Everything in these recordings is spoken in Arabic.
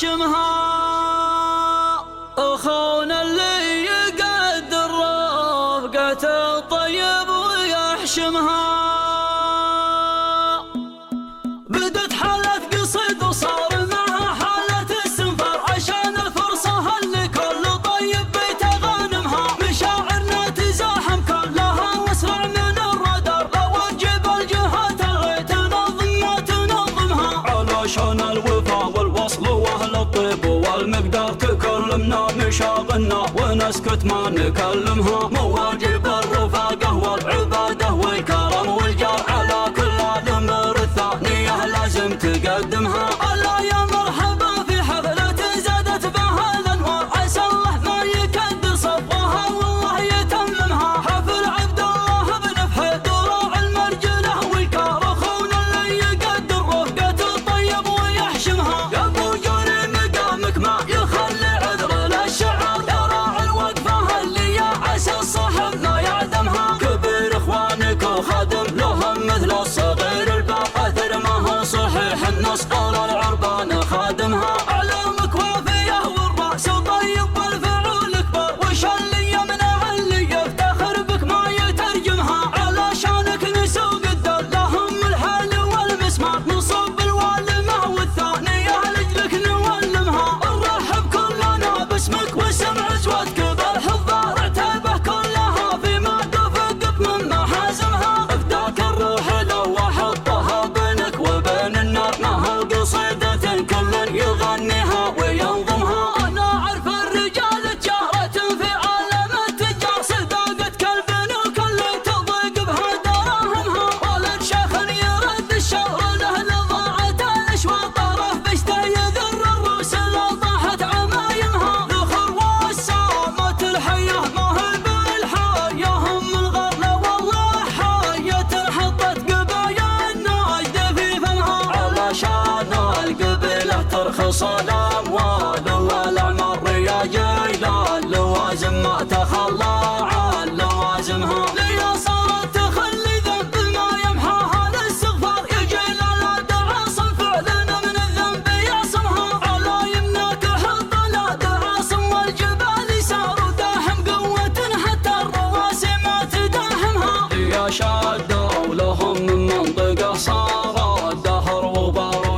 ويحشمها. أخونا اللي يقدر رفقة الطيب ويحشمها. بدت حالة قصيد وصار معها حالة استنفار عشان الفرصة اللي كل طيب بيته غانمها. مشاعرنا تزاحم كلها واسرع من الرادار، لو تجيب الجهات الغي تنظم ما تنظمها. علشان الوفا والوصل واهل الطيب والمقدار تكلمنا مشاغلنا ونسكت ما نكلمها. مواجب الرفاقة والعبادة والكرم والجار على كل الأمور الثانية لازم تقدمها. ألا يا مرحبا في حفلة زادت بها الأنوار، عسى الله ما يكدر صفوها والله يتممها. حفل عبد الله بن فحيد وراع المرجلة والكار، أخونا اللي يقدر رفقة الطيب ويحشمها. يا أبو جوري مقامك ما يخلي عذر للشعار، يا راعي الوقفة اللي يا عسى الصاحب ما يعدمها. كبير إخوانك وخادم لهم مثل الصغير الباب، أثر ما هو صحيح النص قال العربان خادمها. أعلامك وافية والرأس طيب والفعول كبار، وش اللي يمنع اللي يفتخر بك ما يترجمها. علشانك نسوق الدار لهم الحال والمسمار، نصب الوالمة والثانية لجلك نولمها. نرحب كلنا باسمك وسمع صوتك بالحضار، عتابه كلها فيما تفقك من محازمها. افداك الروح لو احطها بينك وبين النار، ما هو قصيدة كل يغنيها وينظمها. انا اعرف الرجال تجارة في عالم التجار، صداقة كلب وكل تضيق بها دراهمها. ولد شيخ يرد الشهر له لضاعت الاشواط، طرف بشته يذر الروس لو طاحت عمايمها. ذخر والسامة الحية ما هي بالحية، هم الغرلة والله حية حطت قبايا الناجد في فمها. علشان القبيلة ترخص الأموال والأعمار يا جيلان، لوازم ما تخلى عن لوازمها. ليا صارت تخلي ذنب ما يمحاها الاستغفار، يا جيلان دعاصم فعلنا من الذنب يعصمها. على يمناك حط لا دعاصم والجبال ساروا داحم قوة حتى الرواسي ما تداهمها. يا شادوا لهم من منطقة صاروا الدهر وباروا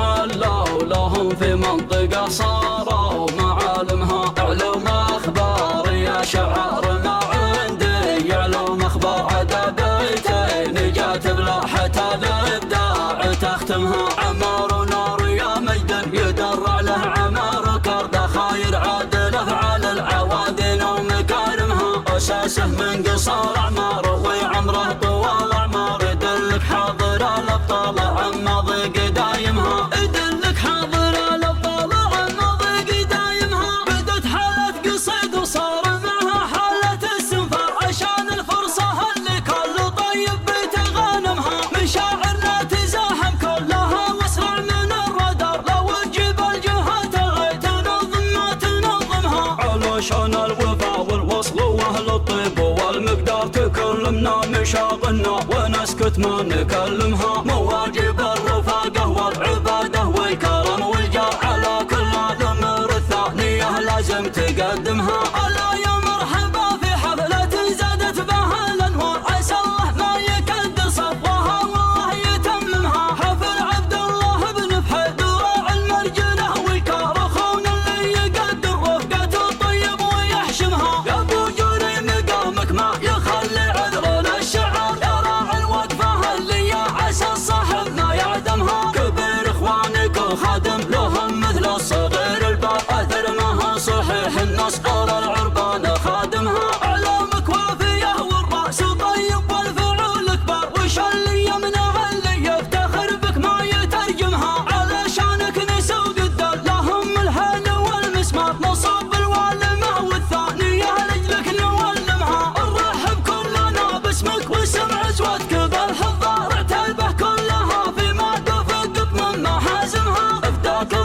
لنحلوا لهم في منطقة صاروا معالمها. علوم أخبار يا شعار ما عندي، علوم أخبار عدبيتين جات بلاحة الإبداع تختمها. عمار ونار يا مجد يدرع له عمار، كرد خاير عادله على العوادن ومكارمها. أساسه من قصار أعمار وعمره طوال أعمار، يدلك حاضر الأبطال عن مضيق دايمها. يدلك حاضر الأبطال عن مضيق دايمها. بدت حالة قصيد وصار معها حالة استنفار عشان الفرصة اللي كل طيب بيته غانمها. مشاعرنا تزاحم كلها واسرع من الرادار، لو تجيب الجهات الغي تنظم ما تنظمها. علشان الوفا والوصل واهل الطيب والمقدار تكلمنا مشاغلنا ونسكت ما نكلمها. مواجب الرفاقة والعبادة والكرم والجار على كل الأمور الثانية لازم تقدمها. ألا يا مرحبا في حفلة زادت بها الأنوار، عسى الله ما يكدر صفوها والله يتممها. حفل عبد الله بن فحيد وراع المرجلة والكار، أخونا اللي يقدر رفقة الطيب ويحشمها. يا أبو جوري مقامك ما يخلي عذر للشعار، يا راعي الوقفة اللي يا عسى الصاحب ما يعدمها. كبير إخوانك وخادم لهم مثل الصغير الباب، أثر ما هو صحيح النص قال العربان خادمها. أعلامك وافية والرأس طيب والفعول كبار، وش اللي يمنع اللي يفتخر بك ما يترجمها. علشانك نسوق الدار لهم الحال والمسمار، نصب الوالمة والثانية لجلك نولمها. نرحب كلنا باسمك وسمع صوتك بالحضار، عتابه كلها فيما تفقك من محازمها. افداك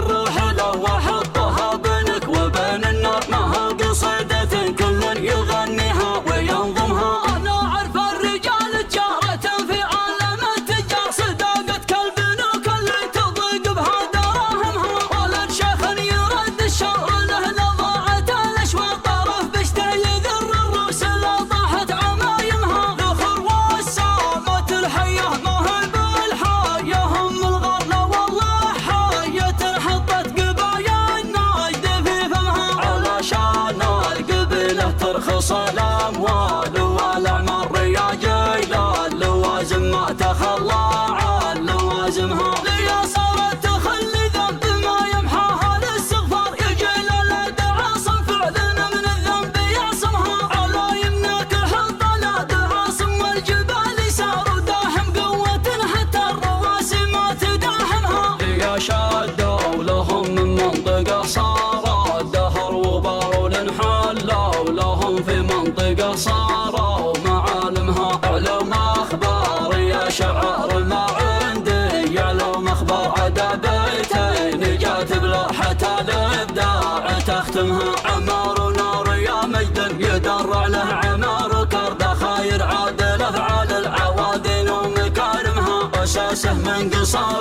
انقصار